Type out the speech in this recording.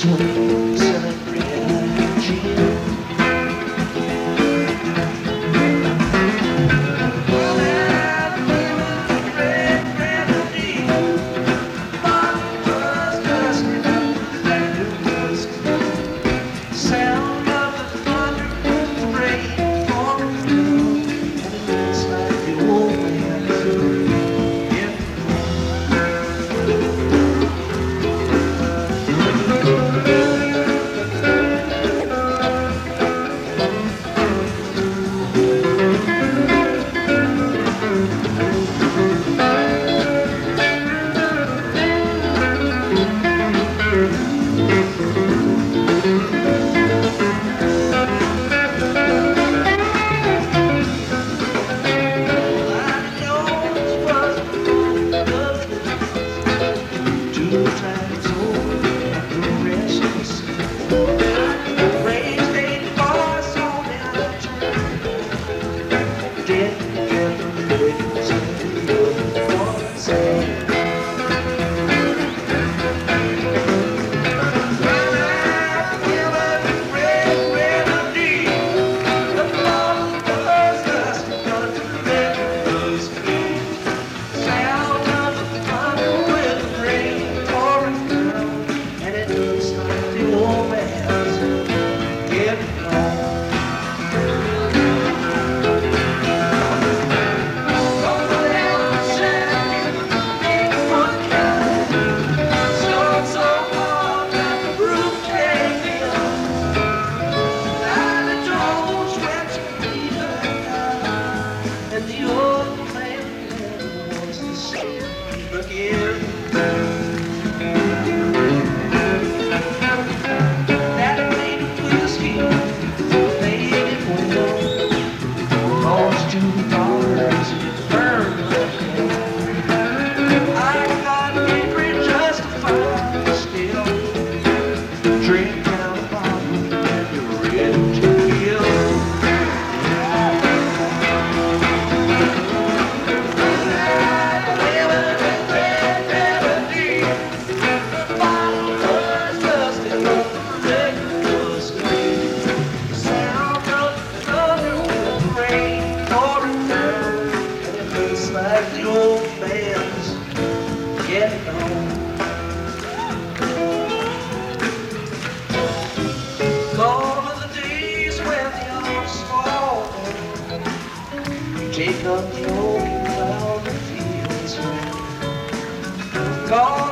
swing, celebrating cheer. Well, that feeling red grenadine, bottle was dusty, and it was the sound of the thunder and the rain pouring down, and it looks like the old man's getting like the old man's getting on. Gone are the days when the honors fall. Take up the old and cloud the fields. Gone